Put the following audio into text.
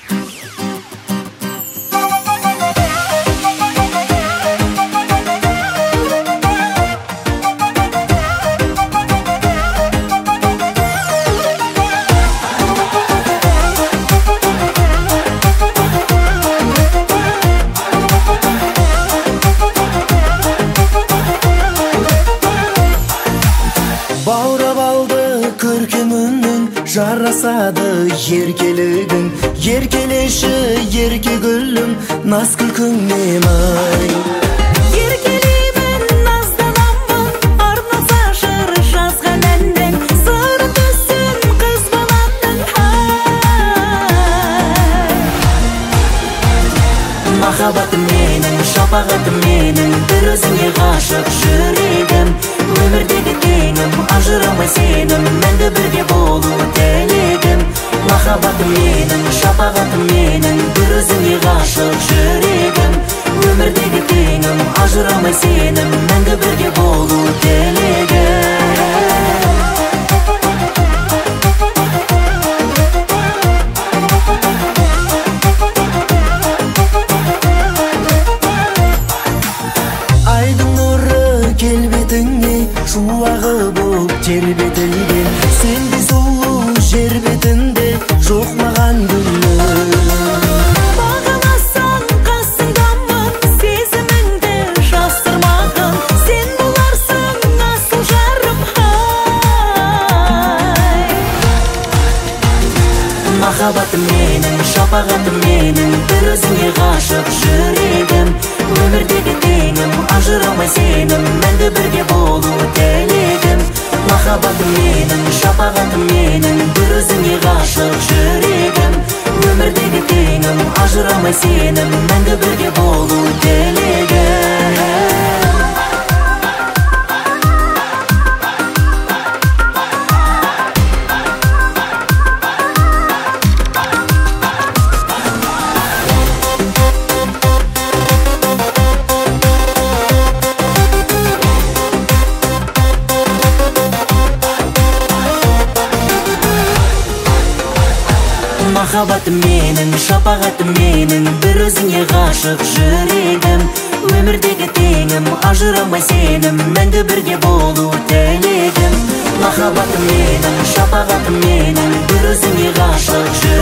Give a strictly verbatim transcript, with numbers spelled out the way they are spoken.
Жарасады еркелігің, еркелеші ерке гүлім, наз күлкіңнен ай. Еркелеймін, назданамын, арнаса жыр жазған әннің, сыры түсін қыз баламның ай. Махаббатым менің, шапағатым менің, бір өзіңе ғашық жүрегім, өмірдегі теңім, ажырамай сенім, мәңгі бірге болу тілегім. Махаббатым менің, шапағатым менің, бір өзіңе ғашық жүрегім, өмірдегі теңім, ажырамай сенім, мәңгі бірге болу тілегім. Айдың нұры келбетіңе шуағы боп тербетілген, сенде сұлу жер бетінде жоқ маған гүлім. Бағаласаң қасыңдамын, сезіміңді жасырмағын, сен боларсың асыл жарым ай. Махаббатым менің, шапағатым менің, бір өзіңе ғашық жүрегім, өмірдегі теңім, ажырамай сенім, мәңгі бірге болу тілегім. Махаббатым менің, шапағатым менің, бір өзіңе ғашық жүрегім, өмірдегі теңім, ажырамай сенім, мәңгі бірге болу тілегім. Махаббатым менің, шапағатым менің, бір өзіңе ғашық жүрегім, өмірдегі теңім, ажырамай сенім, мәңгі бірге болу тілегім. Махаббатым менің, шапағатым менің, бір өзіңе ғашық жүрегім,